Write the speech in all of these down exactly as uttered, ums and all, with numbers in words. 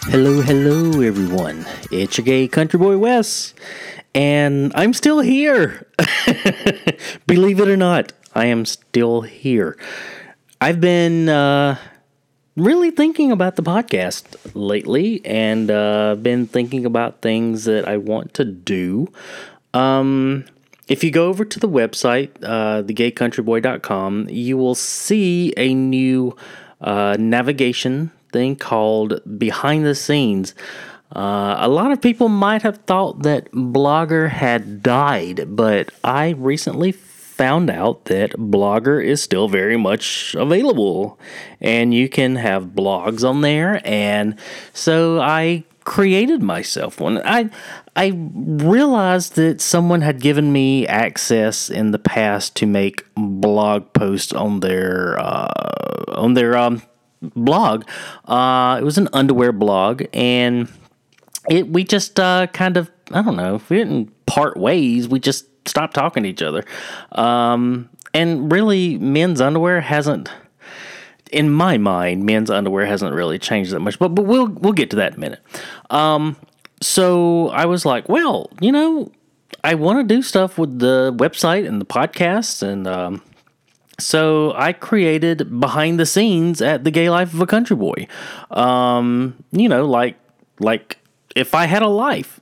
Hello, hello, everyone. It's your gay country boy Wes, and I'm still here. Believe it or not, I am still here. I've been uh, really thinking about the podcast lately, and uh, been thinking about things that I want to do. Um, if you go over to the website, uh, the gay country boy dot com, you will see a new uh, navigation thing called Behind the Scenes. Uh, a lot of people might have thought that Blogger had died, but I recently found out that Blogger is still very much available, and you can have blogs on there. And so I created myself one. I I realized that someone had given me access in the past to make blog posts on their uh, on their um. blog. Uh, it was an underwear blog, and it we just uh, kind of, I don't know, we didn't part ways. We just stopped talking to each other. Um, and really, men's underwear hasn't, in my mind, men's underwear hasn't really changed that much. But but we'll we'll get to that in a minute. Um, so I was like, well, you know, I want to do stuff with the website and the podcast, and um, So I created Behind the Scenes at The Gay Life of a Country Boy. Um, you know, like like if I had a life.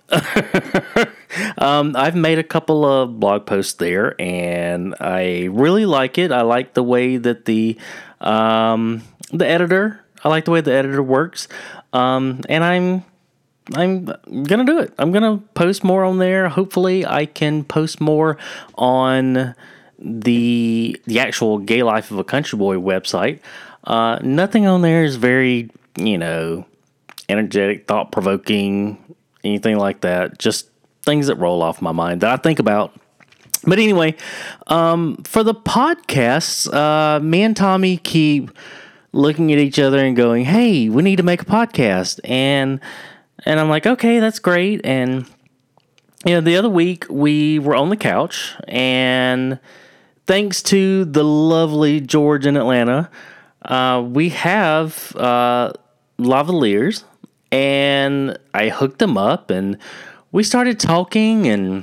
um, I've made a couple of blog posts there, and I really like it. I like the way that the um, the editor. I like the way the editor works, um, and I'm. I'm gonna do it. I'm gonna post more on there. Hopefully, I can post more on the the actual Gay Life of a Country Boy website. Uh, nothing on there is very, you know, energetic, thought-provoking, anything like that. Just things that roll off my mind that I think about. But anyway, um, for the podcasts, uh, me and Tommy keep looking at each other and going, hey, we need to make a podcast. And and I'm like, okay, that's great. And you know, the other week we were on the couch, and thanks to the lovely George in Atlanta, uh, we have uh, lavaliers, and I hooked them up, and we started talking, and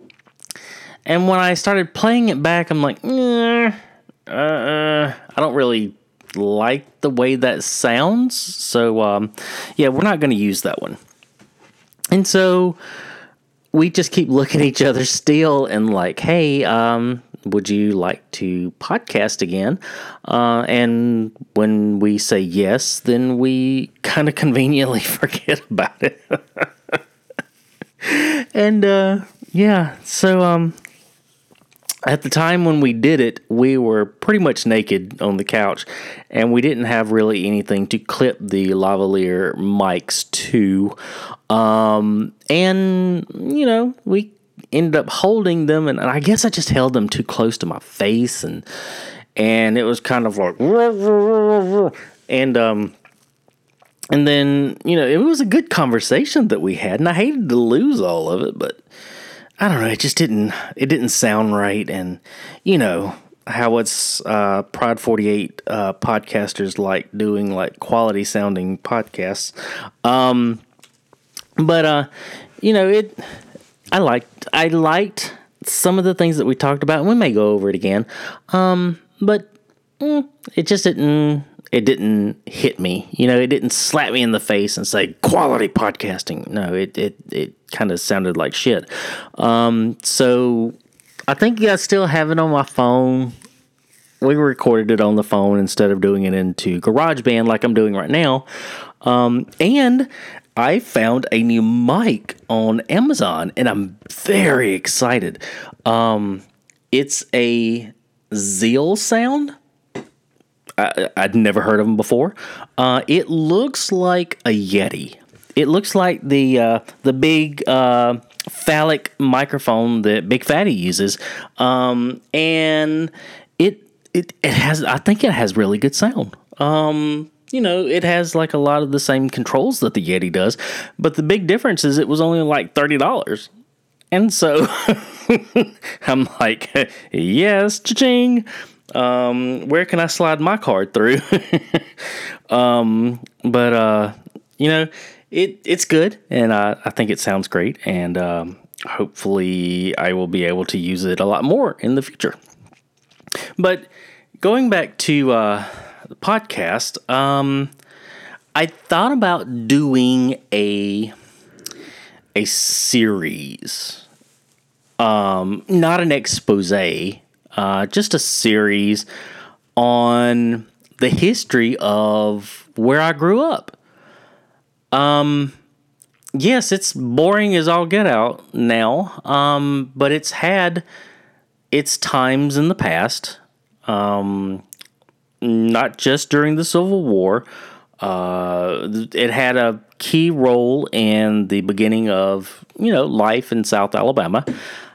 and when I started playing it back, I'm like, eh, uh, I don't really like the way that sounds, so um, yeah, we're not going to use that one. And so we just keep looking at each other still and like, hey, um, would you like to podcast again? Uh, and when we say yes, then we kind of conveniently forget about it. and uh, yeah, so um, at the time when we did it, we were pretty much naked on the couch, and we didn't have really anything to clip the lavalier mics to. Um, and, you know, we ended up holding them, and, and I guess I just held them too close to my face, and and it was kind of like, and um, and then, you know, it was a good conversation that we had, and I hated to lose all of it, but I don't know, it just didn't, it didn't sound right. And, you know, how it's uh, Pride forty-eight uh, podcasters like doing like quality sounding podcasts. Um, but, uh, you know, it, I liked, I liked some of the things that we talked about, and we may go over it again. Um, but mm, it just didn't, it didn't hit me, you know, it didn't slap me in the face and say quality podcasting. No, it, it, it kind of sounded like shit. Um, so I think I still have it on my phone. We recorded it on the phone instead of doing it into GarageBand like I'm doing right now. Um, and I found a new mic on Amazon, and I'm very excited. Um, it's a Zeal Sound. I, I'd never heard of them before. Uh, it looks like a Yeti. It looks like the uh, the big uh, phallic microphone that Big Fatty uses, um, and it it it has. I think it has really good sound. Um, you know, it has like a lot of the same controls that the Yeti does, but the big difference is it was only like thirty dollars. And so I'm like, yes, cha-ching. Um, where can I slide my card through? um, but, uh, you know, it it's good, and uh, I think it sounds great, and um, hopefully I will be able to use it a lot more in the future. But going back to uh, the podcast, um, I thought about doing a a series, um, not an expose, uh, just a series on the history of where I grew up. Um, yes, it's boring as all get out now, um, but it's had its times in the past, um, not just during the Civil War. Uh, it had a key role in the beginning of, you know, life in South Alabama,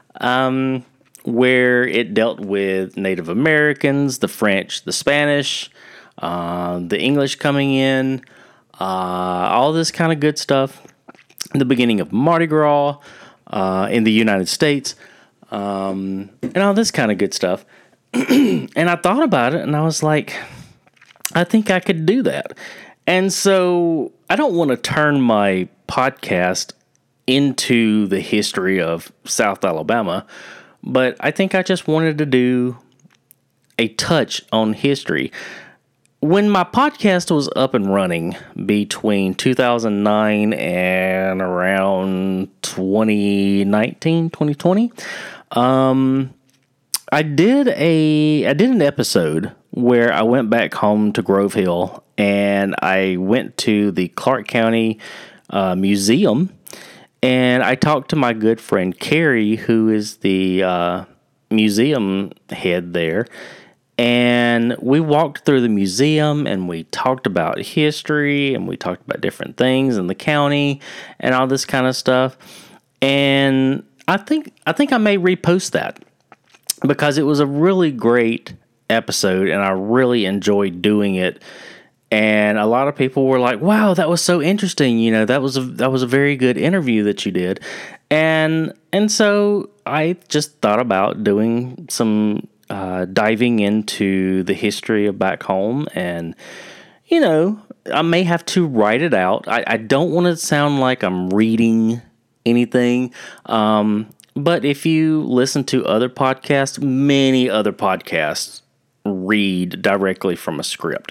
um, where it dealt with Native Americans, the French, the Spanish, uh, the English coming in, uh, all this kind of good stuff. The beginning of Mardi Gras uh, in the United States, um, and all this kind of good stuff. And I thought about it, and I was like, I think I could do that. And so I don't want to turn my podcast into the history of South Alabama, but I think I just wanted to do a touch on history. When my podcast was up and running between two thousand nine and around twenty nineteen, twenty twenty, um, I did a I did an episode where I went back home to Grove Hill, and I went to the Clark County uh, Museum, and I talked to my good friend Carrie, who is the uh, museum head there. And we walked through the museum, and we talked about history, and we talked about different things in the county and all this kind of stuff. And I think I think I may repost that because it was a really great episode, and I really enjoyed doing it. And a lot of people were like, "Wow, that was so interesting! You know, that was a that was a very good interview that you did." And and so I just thought about doing some. Uh, diving into the history of back home, and you know, I may have to write it out. I, I don't want to sound like I'm reading anything, um, but if you listen to other podcasts, many other podcasts read directly from a script.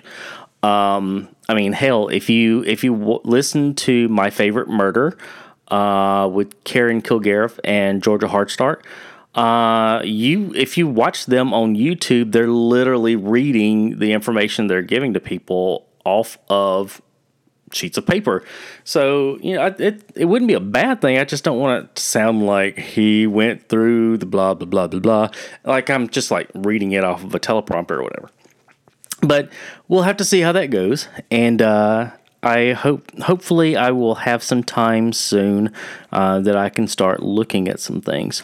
Um, I mean, hell, if you if you w- listen to My Favorite Murder uh, with Karen Kilgariff and Georgia Hardstark. Uh, you if you watch them on YouTube, they're literally reading the information they're giving to people off of sheets of paper. So, you know, it it wouldn't be a bad thing. I just don't want it to sound like he went through the blah, blah, blah, blah, blah. Like I'm just like reading it off of a teleprompter or whatever. But we'll have to see how that goes. And, uh, I hope, hopefully I will have some time soon, uh, that I can start looking at some things.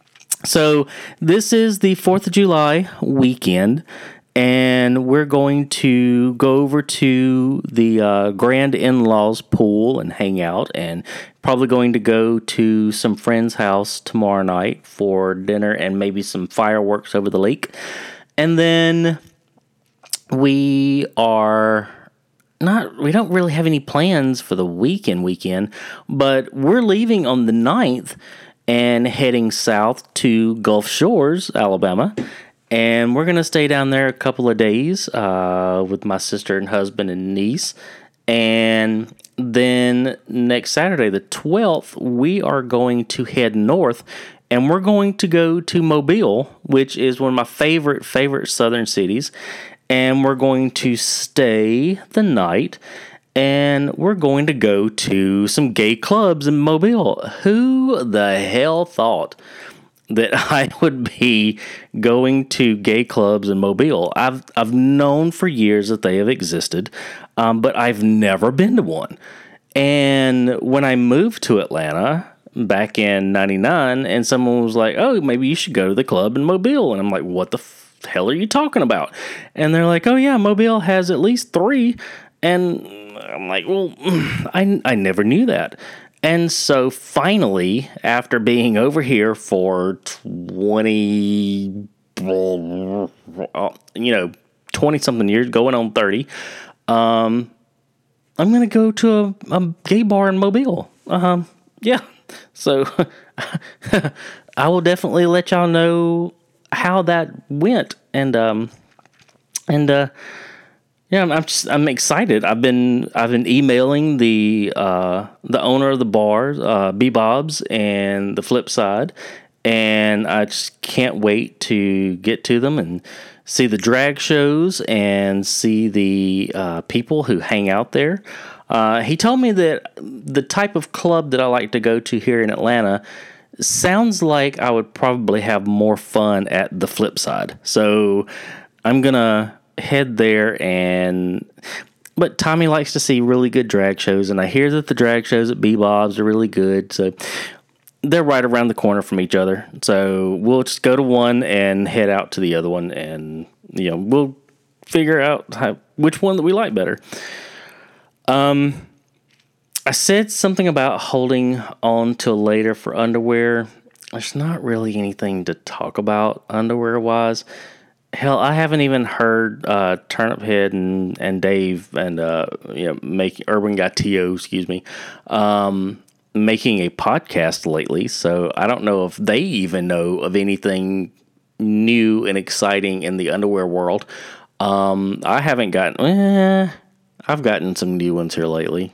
So this is the fourth of July weekend, and we're going to go over to the uh, Grand In-Laws pool and hang out, and probably going to go to some friend's house tomorrow night for dinner and maybe some fireworks over the lake. And then we are not, we don't really have any plans for the weekend weekend, but we're leaving on the ninth and heading south to Gulf Shores, Alabama. And we're going to stay down there a couple of days uh, with my sister and husband and niece. And then next Saturday, the twelfth, we are going to head north. And we're going to go to Mobile, which is one of my favorite, favorite southern cities. And we're going to stay the night. And we're going to go to some gay clubs in Mobile. Who the hell thought that I would be going to gay clubs in Mobile? I've I've known for years that they have existed, um, but I've never been to one. And when I moved to Atlanta back in ninety-nine, and someone was like, "Oh, maybe you should go to the club in Mobile," and I'm like, "What the f- hell are you talking about?" And they're like, "Oh yeah, Mobile has at least three." And I'm like, well, I, I never knew that. And so finally, after being over here for twenty, you know, twenty something years, going on thirty, um, I'm going to go to a, a gay bar in Mobile. Um, yeah. So I will definitely let y'all know how that went. And, um, and, uh, yeah, I'm, I'm just, I'm excited. I've been, I've been emailing the, uh, the owner of the bar, uh, B-Bob's and the Flip Side. And I just can't wait to get to them and see the drag shows and see the uh, people who hang out there. Uh, he told me that the type of club that I like to go to here in Atlanta sounds like I would probably have more fun at the Flip Side. So I'm going to head there and... But Tommy likes to see really good drag shows, and I hear that the drag shows at B-Bob's are really good, so... They're right around the corner from each other. So we'll just go to one and head out to the other one. And, you know, we'll figure out how, which one that we like better. Um, I said something about holding on till later for underwear. There's not really anything to talk about underwear-wise. Hell, I haven't even heard uh, Turnip Head and, and Dave and, uh, you know, making Urban Gatillo, excuse me, um... making a podcast lately, so I don't know if they even know of anything new and exciting in the underwear world. Um, I haven't gotten, eh, I've gotten some new ones here lately.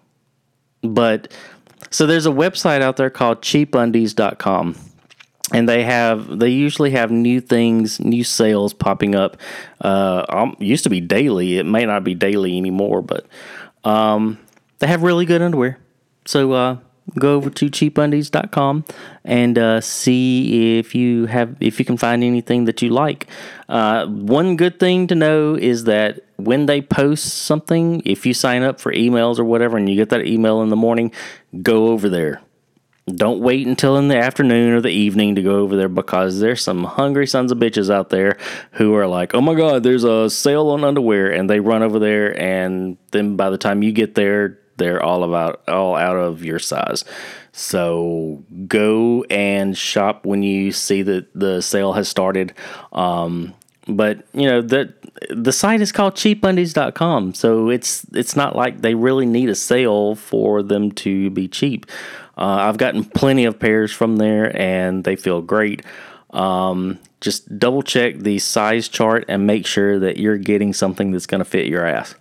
But, so there's a website out there called cheap undies dot com. And they have, they usually have new things, new sales popping up. Uh, um, used to be daily. It may not be daily anymore, but um, they have really good underwear. So, uh, go over to cheap undies dot com and uh, see if you have if you can find anything that you like. Uh, one good thing to know is that when they post something, if you sign up for emails or whatever and you get that email in the morning, go over there. Don't wait until in the afternoon or the evening to go over there, because there's some hungry sons of bitches out there who are like, oh my God, there's a sale on underwear, and they run over there, and then by the time you get there, they're all about all out of your size. So go and shop when you see that the sale has started. Um, but you know that the site is called cheap undies dot com, so it's it's not like they really need a sale for them to be cheap. Uh, I've gotten plenty of pairs from there, and they feel great. Um, just double check the size chart and make sure that you're getting something that's going to fit your ass.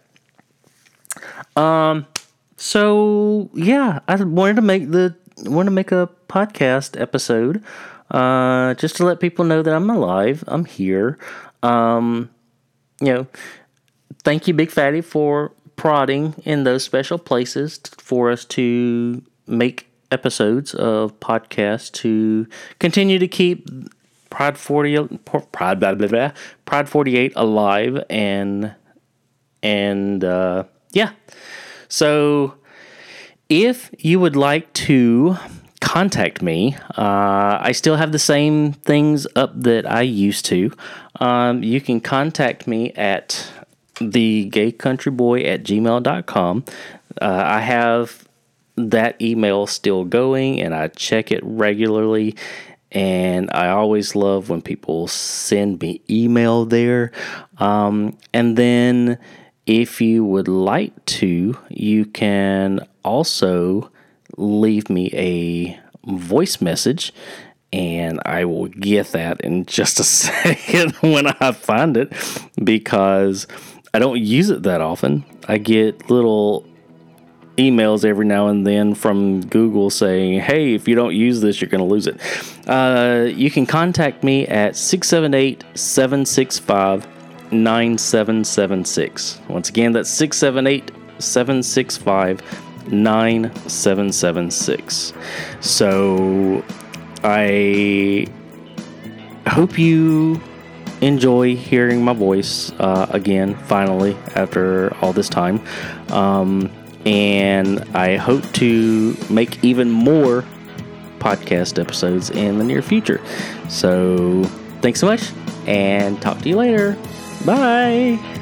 Um. So yeah, I wanted to make the wanted to make a podcast episode, uh, just to let people know that I'm alive. I'm here. Um, you know, thank you, Big Fatty, for prodding in those special places for us to make episodes of podcasts to continue to keep Pride forty Pride blah, blah, blah, Pride forty-eight alive and and uh, yeah. So, if you would like to contact me, uh, I still have the same things up that I used to. Um, you can contact me at the gay country boy at gmail dot com. Uh, I have that email still going, and I check it regularly. And I always love when people send me email there. Um, and then... if you would like to, you can also leave me a voice message, and I will get that in just a second when I find it, because I don't use it that often. I get little emails every now and then from Google saying, hey, if you don't use this, you're going to lose it. Uh, you can contact me at six seven eight, seven six five, nine seven seven six. Once again, that's six seven eight, seven six five, nine seven seven six. So I hope you enjoy hearing my voice uh, again, finally, after all this time. Um, and I hope to make even more podcast episodes in the near future. So thanks so much, and talk to you later. Bye.